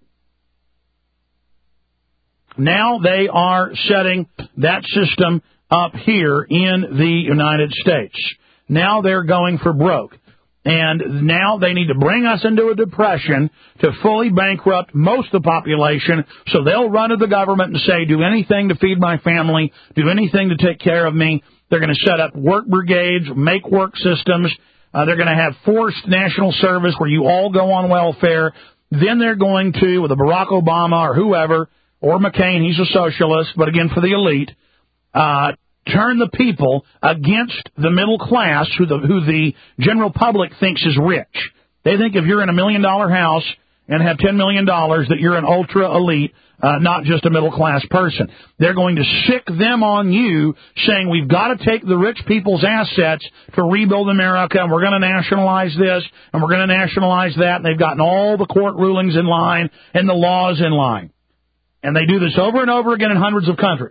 Now they are setting that system up here in the United States. Now they're going for broke. And now they need to bring us into a depression to fully bankrupt most of the population, so they'll run to the government and say, do anything to feed my family, do anything to take care of me. They're going to set up work brigades, make work systems. Uh, they're going to have forced national service where you all go on welfare. Then they're going to, with a Barack Obama or whoever, or McCain, he's a socialist, but again for the elite, uh, turn the people against the middle class who the, who the general public thinks is rich. They think if you're in a million dollar house and have ten million dollars that you're an ultra elite, uh, not just a middle class person. They're going to sick them on you saying we've got to take the rich people's assets to rebuild America, and we're going to nationalize this and we're going to nationalize that. And they've gotten all the court rulings in line and the laws in line. And they do this over and over again in hundreds of countries.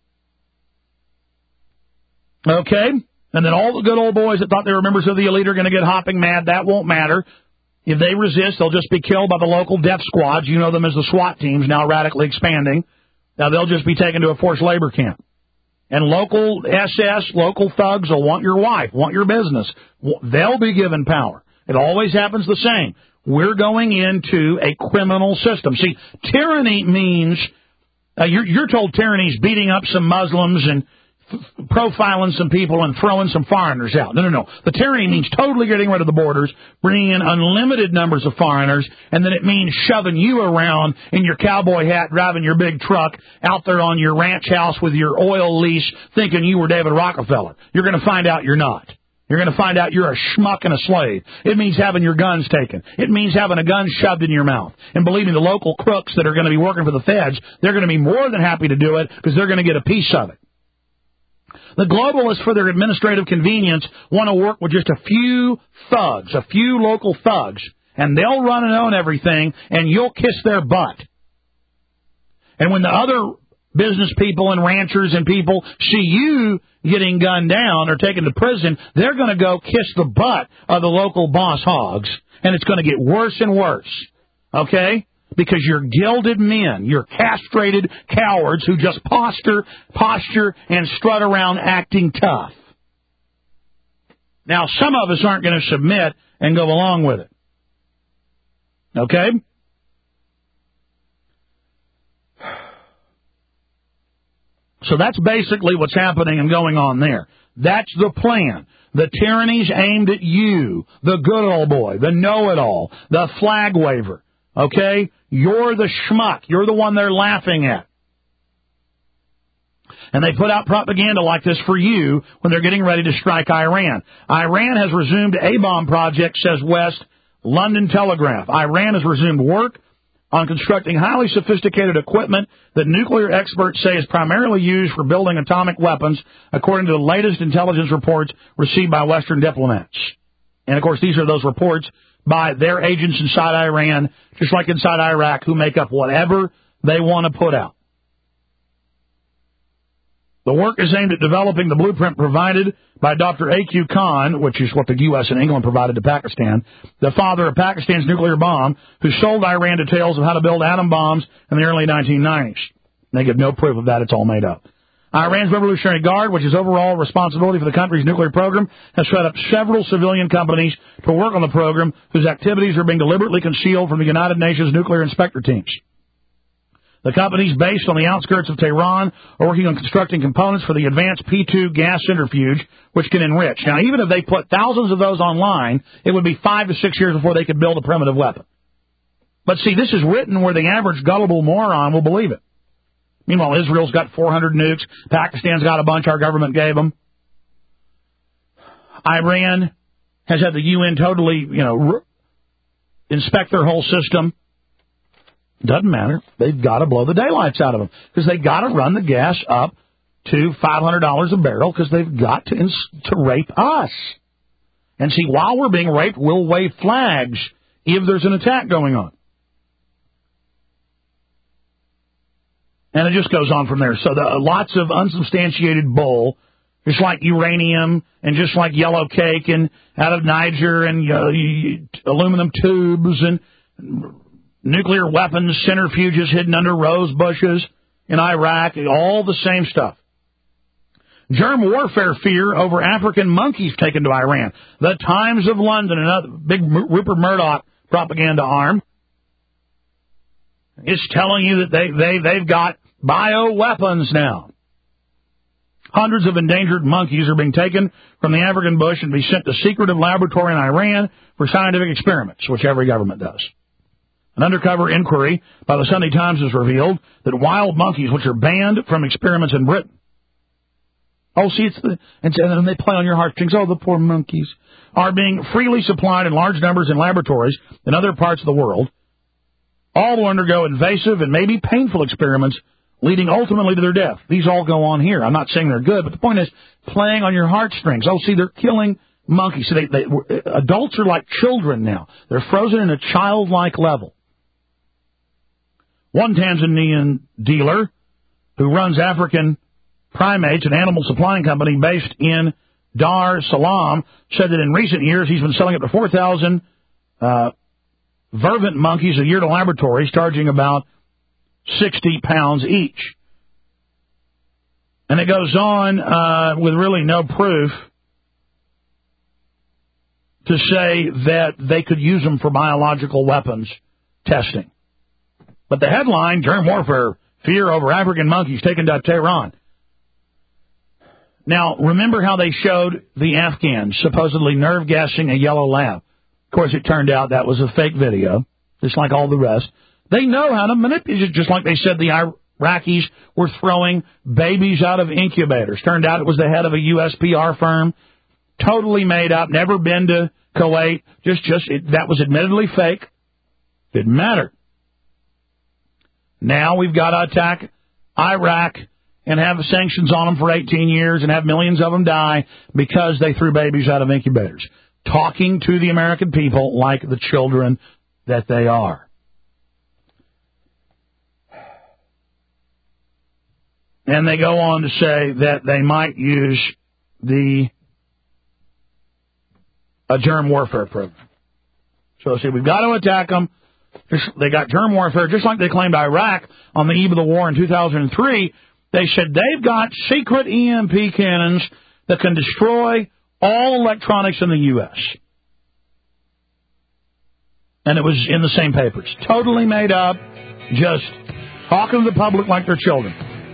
Okay? And then all the good old boys that thought they were members of the elite are going to get hopping mad. That won't matter. If they resist, they'll just be killed by the local death squads. You know them as the SWAT teams, now radically expanding. Now they'll just be taken to a forced labor camp. And local S S, local thugs will want your wife, want your business. They'll be given power. It always happens the same. We're going into a criminal system. See, tyranny means, uh, you're, you're told tyranny is beating up some Muslims and profiling some people and throwing some foreigners out. No, no, no. The tyranny means totally getting rid of the borders, bringing in unlimited numbers of foreigners, and then it means shoving you around in your cowboy hat, driving your big truck out there on your ranch house with your oil lease, thinking you were David Rockefeller. You're going to find out you're not. You're going to find out you're a schmuck and a slave. It means having your guns taken. It means having a gun shoved in your mouth. And believe me, the local crooks that are going to be working for the feds, they're going to be more than happy to do it because they're going to get a piece of it. The globalists, for their administrative convenience, want to work with just a few thugs, a few local thugs, and they'll run and own everything, and you'll kiss their butt. And when the other business people and ranchers and people see you getting gunned down or taken to prison, they're going to go kiss the butt of the local boss hogs, and it's going to get worse and worse, okay? Because you're gilded men, you're castrated cowards who just posture, posture and strut around acting tough. Now, some of us aren't going to submit and go along with it, okay? So that's basically what's happening and going on there. That's the plan. The tyranny's aimed at you, the good old boy, the know-it-all, the flag waver. Okay? You're the schmuck. You're the one they're laughing at. And they put out propaganda like this for you when they're getting ready to strike Iran. Iran has resumed A-bomb project, says West London Telegraph. Iran has resumed work on constructing highly sophisticated equipment that nuclear experts say is primarily used for building atomic weapons, according to the latest intelligence reports received by Western diplomats. And, of course, these are those reports by their agents inside Iran, just like inside Iraq, who make up whatever they want to put out. The work is aimed at developing the blueprint provided by Doctor A Q Khan, which is what the U S and England provided to Pakistan, the father of Pakistan's nuclear bomb, who sold Iran details of how to build atom bombs in the early nineteen nineties. They give no proof of that. It's all made up. Iran's Revolutionary Guard, which is overall responsibility for the country's nuclear program, has set up several civilian companies to work on the program, whose activities are being deliberately concealed from the United Nations nuclear inspector teams. The companies, based on the outskirts of Tehran, are working on constructing components for the advanced P two gas centrifuge, which can enrich. Now, even if they put thousands of those online, it would be five to six years before they could build a primitive weapon. But see, this is written where the average gullible moron will believe it. Meanwhile, Israel's got four hundred nukes. Pakistan's got a bunch our government gave them. Iran has had the U N totally, you know, re- inspect their whole system. Doesn't matter. They've got to blow the daylights out of them because they've got to run the gas up to five hundred dollars a barrel because they've got to, ins- to rape us. And see, while we're being raped, we'll wave flags if there's an attack going on. And it just goes on from there. So the, lots of unsubstantiated bull, just like uranium and just like yellow cake and out of Niger and uh, aluminum tubes and nuclear weapons, centrifuges hidden under rose bushes in Iraq, all the same stuff. Germ warfare fear over African monkeys taken to Iran. The Times of London, another big Rupert Murdoch propaganda arm, is telling you that they, they, they've got bioweapons now. Hundreds of endangered monkeys are being taken from the African bush and be sent to secretive laboratory in Iran for scientific experiments, which every government does. An undercover inquiry by the Sunday Times has revealed that wild monkeys, which are banned from experiments in Britain. Oh, see, it's the, and then they play on your heartstrings. Oh, the poor monkeys are being freely supplied in large numbers in laboratories in other parts of the world. All will undergo invasive and maybe painful experiments, leading ultimately to their death. These all go on here. I'm not saying they're good, but the point is playing on your heartstrings. Oh, see, they're killing monkeys. So they, they, adults are like children now. They're frozen in a childlike level. One Tanzanian dealer who runs African Primates, an animal supplying company based in Dar es Salaam, said that in recent years he's been selling up to four thousand uh, vervant monkeys a year to laboratories, charging about sixty pounds each. And it goes on uh, with really no proof to say that they could use them for biological weapons testing. But the headline, Germ Warfare, Fear Over African Monkeys Taken to Tehran. Now, remember how they showed the Afghans supposedly nerve gassing a yellow lab? Of course, it turned out that was a fake video, just like all the rest. They know how to manipulate it, just like they said the Iraqis were throwing babies out of incubators. Turned out it was the head of a U S P R firm, totally made up, never been to Kuwait, just, just it, that was admittedly fake. Didn't matter. Now we've got to attack Iraq and have sanctions on them for eighteen years and have millions of them die because they threw babies out of incubators. Talking to the American people like the children that they are. And they go on to say that they might use the a germ warfare program. So see, we've got to attack them. They got germ warfare, just like they claimed Iraq on the eve of the war in two thousand three. They said they've got secret E M P cannons that can destroy all electronics in the U S And it was in the same papers. Totally made up, just talking to the public like they're children.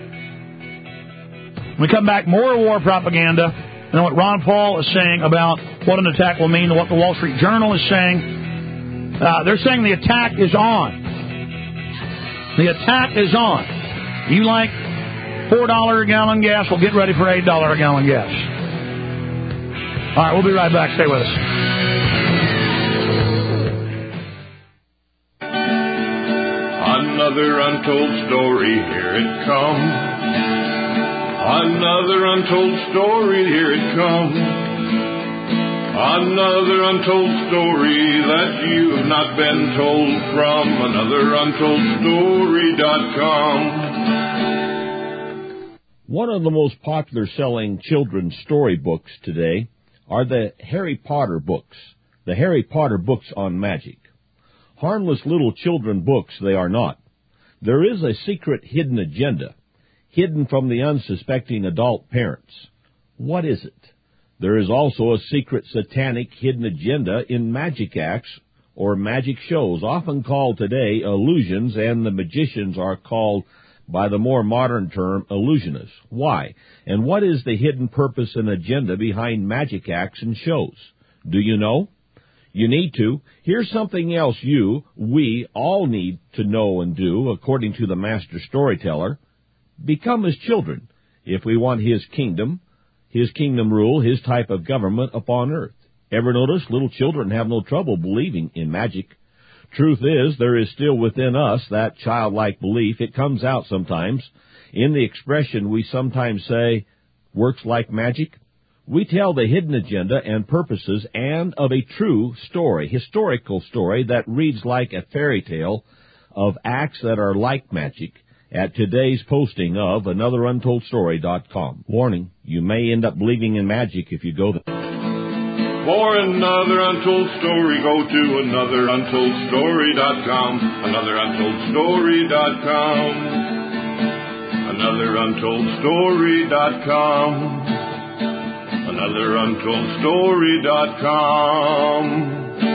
When we come back, more war propaganda, and what Ron Paul is saying about what an attack will mean and what the Wall Street Journal is saying. Uh, they're saying the attack is on. The attack is on. You like four dollars a gallon gas? Well, get ready for eight dollars a gallon gas. All right, we'll be right back. Stay with us. Another untold story, here it comes. Another untold story, here it comes. Another untold story that you have not been told from another untold story dot com. One of the most popular selling children's story books today are the Harry Potter books, the Harry Potter books on magic. Harmless little children books they are not. There is a secret hidden agenda, hidden from the unsuspecting adult parents. What is it? There is also a secret satanic hidden agenda in magic acts or magic shows, often called today illusions, and the magicians are called by the more modern term illusionists. Why? And what is the hidden purpose and agenda behind magic acts and shows? Do you know? You need to. Here's something else you, we, all need to know and do, according to the master storyteller. Become his children, if we want his kingdom, his kingdom rule, his type of government upon earth. Ever notice little children have no trouble believing in magic? Truth is, there is still within us that childlike belief. It comes out sometimes. In the expression we sometimes say, works like magic. We tell the hidden agenda and purposes and of a true story, historical story that reads like a fairy tale of acts that are like magic at today's posting of another untold story dot com. Warning, you may end up believing in magic if you go there. For another untold story, go to another untold story dot com. another untold story dot com. another untold story dot com. another untold story dot com.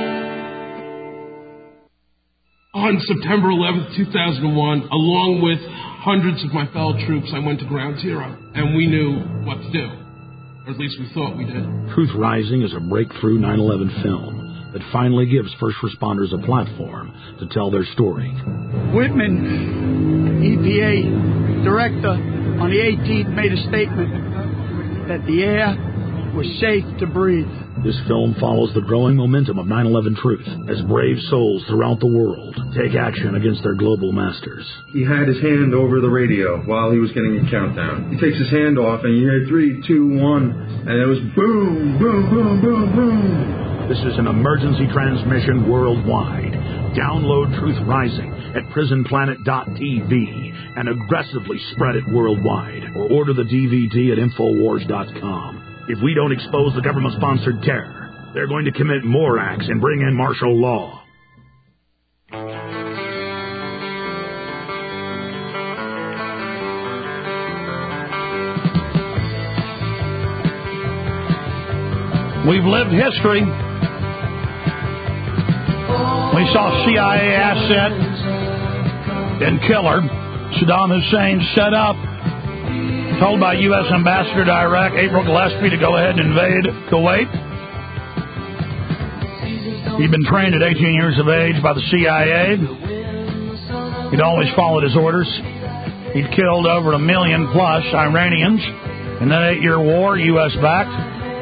On September eleventh, two thousand one, along with hundreds of my fellow troops, I went to Ground Zero, and we knew what to do. Or at least we thought we did. Truth Rising is a breakthrough nine eleven film that finally gives first responders a platform to tell their story. Whitman, E P A director, on the eighteenth made a statement that the air was safe to breathe. This film follows the growing momentum of nine eleven truth as brave souls throughout the world take action against their global masters. He had his hand over the radio while he was getting a countdown. He takes his hand off and you hear three, two, one, and it was boom, boom, boom, boom, boom. This is an emergency transmission worldwide. Download Truth Rising at prison planet dot t v and aggressively spread it worldwide, or order the D V D at infowars dot com. If we don't expose the government-sponsored terror, they're going to commit more acts and bring in martial law. We've lived history. We saw C I A asset and killer Saddam Hussein set up told by U S Ambassador to Iraq, April Gillespie, to go ahead and invade Kuwait. He'd been trained at eighteen years of age by the C I A. He'd always followed his orders. He'd killed over a million plus Iranians in that eight-year war, U S backed.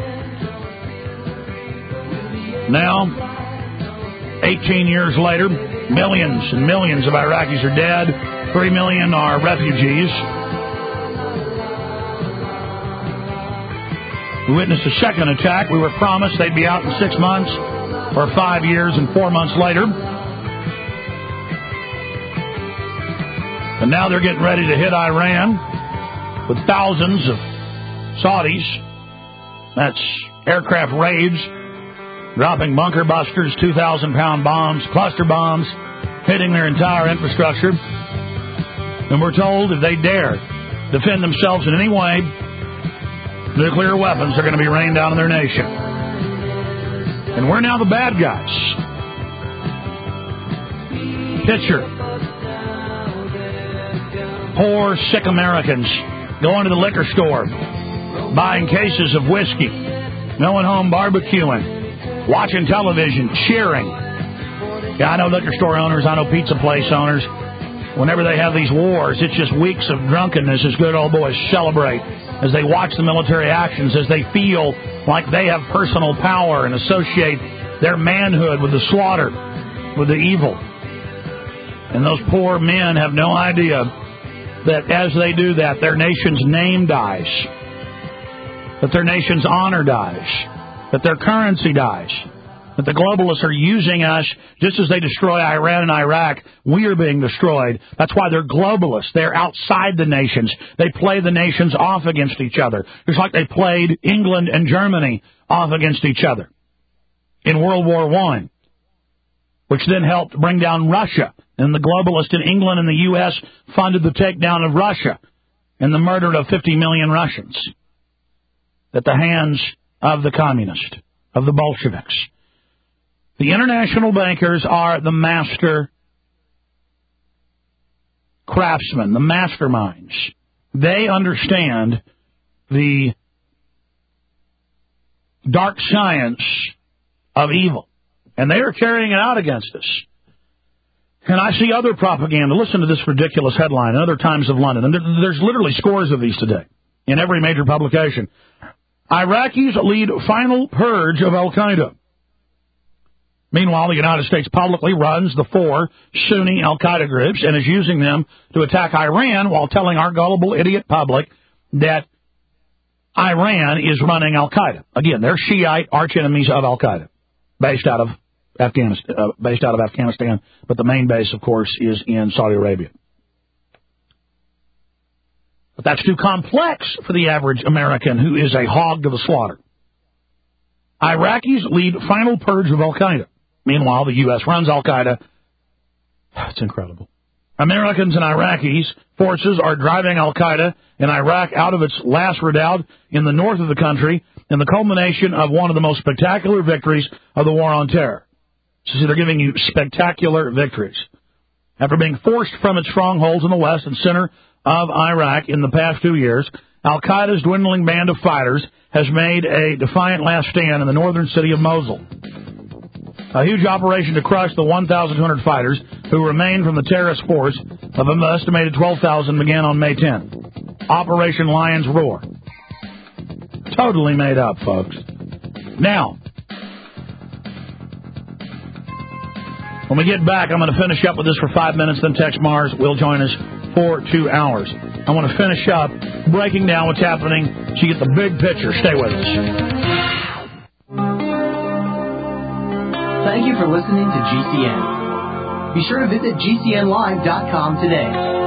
Now, eighteen years later, millions and millions of Iraqis are dead. Three million are refugees. We witnessed a second attack. We were promised they'd be out in six months or five years and four months later. And now they're getting ready to hit Iran with thousands of Saudis. That's aircraft raids, dropping bunker busters, two thousand pound bombs, cluster bombs, hitting their entire infrastructure. And we're told if they dare defend themselves in any way, nuclear weapons are going to be rained down on their nation. And we're now the bad guys. Picture poor, sick Americans going to the liquor store, buying cases of whiskey, going home barbecuing, watching television, cheering. Yeah, I know liquor store owners, I know pizza place owners. Whenever they have these wars, it's just weeks of drunkenness as good old boys celebrate as they watch the military actions, as they feel like they have personal power and associate their manhood with the slaughter, with the evil. And those poor men have no idea that as they do that, their nation's name dies, that their nation's honor dies, that their currency dies, that the globalists are using us just as they destroy Iran and Iraq. We are being destroyed. That's why they're globalists. They're outside the nations. They play the nations off against each other, just like they played England and Germany off against each other in World War One, which then helped bring down Russia. And the globalists in England and the U S funded the takedown of Russia and the murder of fifty million Russians at the hands of the communists, of the Bolsheviks. The international bankers are the master craftsmen, the masterminds. They understand the dark science of evil, and they are carrying it out against us. And I see other propaganda. Listen to this ridiculous headline in other Times of London. And there's literally scores of these today in every major publication. Iraqis lead final purge of Al-Qaeda. Meanwhile, the United States publicly runs the four Sunni Al-Qaeda groups and is using them to attack Iran while telling our gullible idiot public that Iran is running Al-Qaeda. Again, they're Shiite arch-enemies of Al-Qaeda, based out of Afghanistan, uh, based out of Afghanistan, but the main base, of course, is in Saudi Arabia. But that's too complex for the average American who is a hog to the slaughter. Iraqis lead final purge of Al-Qaeda. Meanwhile, the U S runs Al-Qaeda. It's incredible. Americans and Iraqis forces are driving Al-Qaeda in Iraq out of its last redoubt in the north of the country in the culmination of one of the most spectacular victories of the war on terror. So see, they're giving you spectacular victories. After being forced from its strongholds in the west and center of Iraq in the past two years, Al-Qaeda's dwindling band of fighters has made a defiant last stand in the northern city of Mosul. A huge operation to crush the one thousand two hundred fighters who remain from the terrorist force of an estimated twelve thousand began on May tenth. Operation Lion's Roar. Totally made up, folks. Now, when we get back, I'm going to finish up with this for five minutes, then Tex Mars will join us for two hours. I want to finish up breaking down what's happening so you get the big picture. Stay with us. Thank you for listening to G C N. Be sure to visit G C N live dot com today.